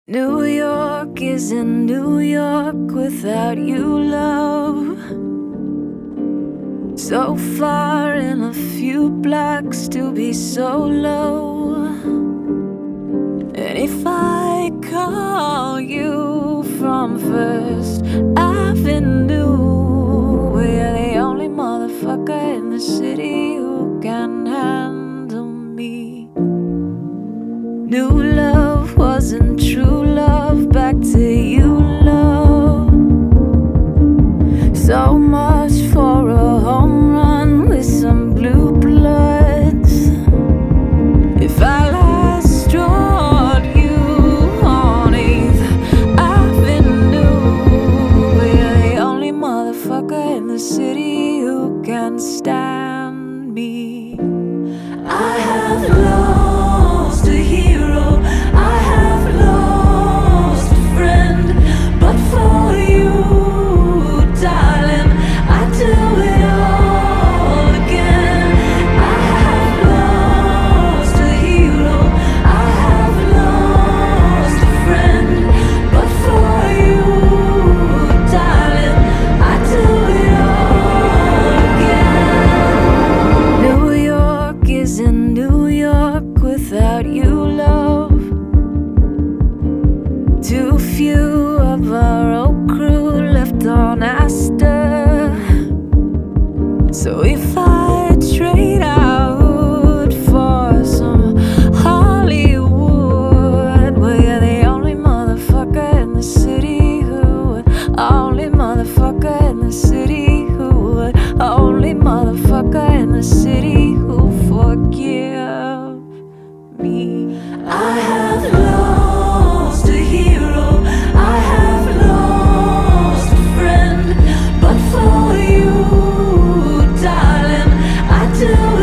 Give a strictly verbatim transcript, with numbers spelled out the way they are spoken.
New York isn't New York without you, love. So far in a few blocks to be so low. And if I call you from First Avenue, we're the only motherfucker in the city who can handle me. New love wasn't true love, back to you, love. So much for a home run with some blue bloods. If I last drawn you on eighth Avenue, we're the only motherfucker in the city who can stand me. I have lost a hero, I have lost a friend, but for you, darling, I do it all again. I have lost a hero, I have lost a friend, but for you, darling, I do it all again. New York isn't New York without you, love. Too few of our old crew left on Astor. So if I trade out for some Hollywood, we're the only motherfucker in the city who would, only motherfucker in the city who would, only motherfucker in the city who forgive me. I have lost a hero, I have lost a friend, but for you, darling, I do